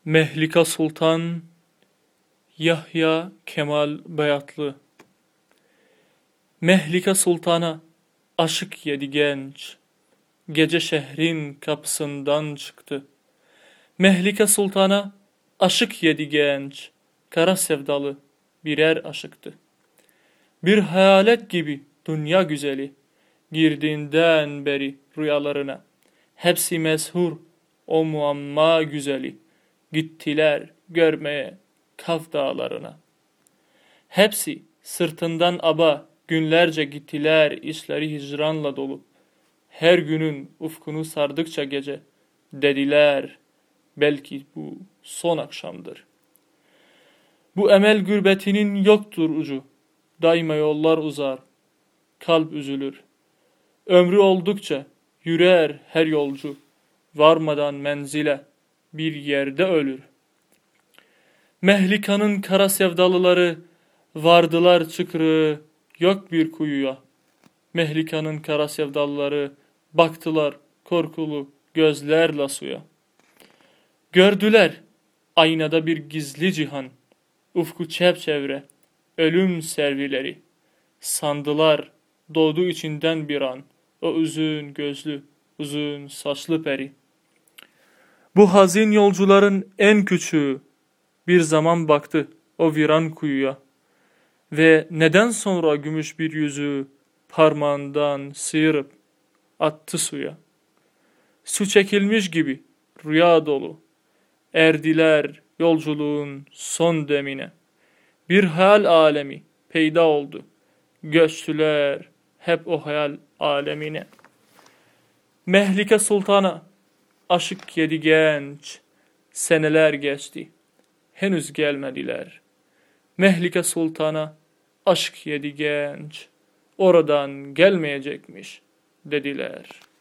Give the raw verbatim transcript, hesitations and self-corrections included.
Mehlika Sultan Yahya Kemal Beyatlı. Mehlika Sultan'a aşık yedi genç, gece şehrin kapısından çıktı. Mehlika Sultan'a aşık yedi genç, kara sevdalı birer aşıktı. Bir hayalet gibi dünya güzeli, girdiğinden beri rüyalarına, hepsi mezhur o muamma güzeli, gittiler görmeye Kaf dağlarına. Hepsi sırtından aba günlerce gittiler, işleri hicranla dolu. Her günün ufkunu sardıkça gece, dediler belki bu son akşamdır. Bu emel gürbetinin yoktur ucu, daima yollar uzar, kalp üzülür. Ömrü oldukça yürür her yolcu, varmadan menzile bir yerde ölür. Mehlika'nın kara sevdalıları vardılar çıkrığı yok bir kuyuya. Mehlika'nın kara sevdalıları baktılar korkulu gözlerle suya. Gördüler aynada bir gizli cihan, ufku çepçevre, ölüm servileri. Sandılar doğdu içinden bir an o uzun gözlü, uzun saçlı peri. Bu hazin yolcuların en küçüğü bir zaman baktı o viran kuyuya ve neden sonra gümüş bir yüzüğü parmağından sıyırıp attı suya. Su çekilmiş gibi rüya dolu erdiler yolculuğun son demine. Bir hayal alemi peyda oldu, göçtüler hep o hayal alemine. Mehlika Sultan'a aşık yedi genç, seneler geçti, henüz gelmediler. Mehlika Sultan'a aşk yedi genç, oradan gelmeyecekmiş dediler.